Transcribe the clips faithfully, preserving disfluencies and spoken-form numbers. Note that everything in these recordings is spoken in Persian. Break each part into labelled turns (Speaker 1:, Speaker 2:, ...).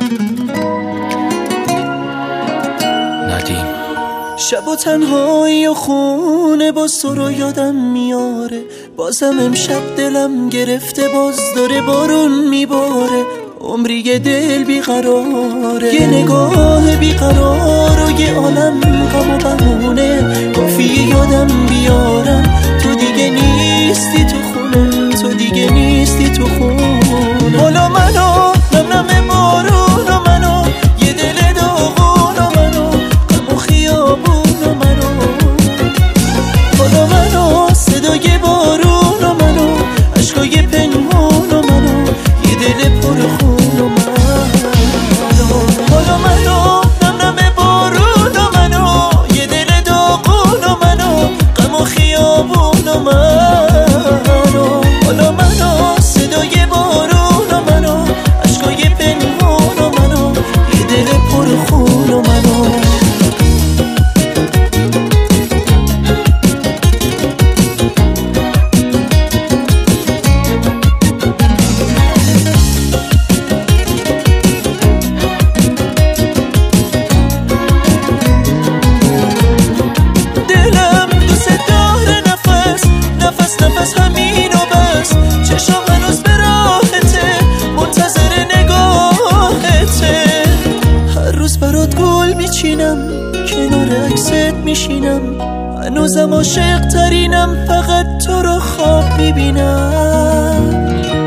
Speaker 1: ندیم.
Speaker 2: شب و تنهایی و خونه باز تو رو یادم میاره، بازم امشب دلم گرفته، باز داره بارون میباره، عمری یه دل بیقراره، یه نگاه بیقرار و یه عالم غم و بهونه، کافیه یادم بیارم تو دیگه نیستی تو خونه، تو دیگه نیستی تو خونه. حالا منو نم نم بارون و منو یه دل داغون و منو غم و خیابون و منو، حالا منو صدای بارون و منو عشقای پنهون و منو یه دل پر خون و منو، حالا منو نم نم بارون و منو یه دل داغون و منو غم و خیابون و منو، حالا منو صدای بارون و منو عشقای پنهون و منو یه دل پر خون و منو. نفس همین و بس، چشم هنوز به راحته، منتظر نگاهته، هر روز برات گل میچینم، کنار عکست میشینم، هنوزم عاشق ترینم، فقط تو رو خواب میبینم.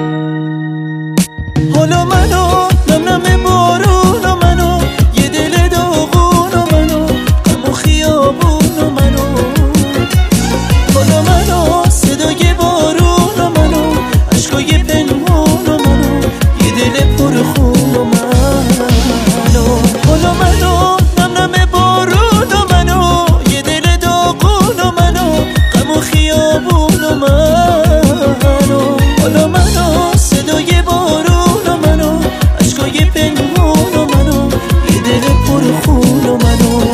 Speaker 2: حالا منو نم نم بارون و منو یه دل داغون و منو غم و خیابون و منو، حالا منو صدای بارون و منو عشقای پنهون و منو یه دل پر خون و منو، حالا منو نم نم بارون و منو یه دل داغون و منو غم و خیابون و منو، حالا منو صدای بارون و منو عشقای پنهون و منو یه دل پر خون و منو.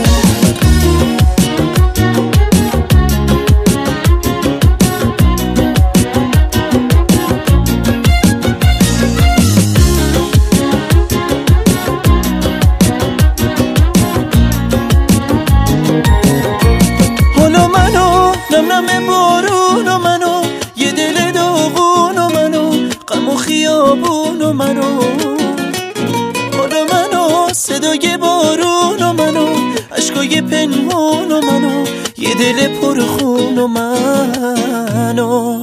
Speaker 2: نم نم بارون و منو یه دل داغون و منو غم و خیابون و منو، حالا منو صدای بارون و منو عشقای پنهون و منو یه دل پر خون و منو.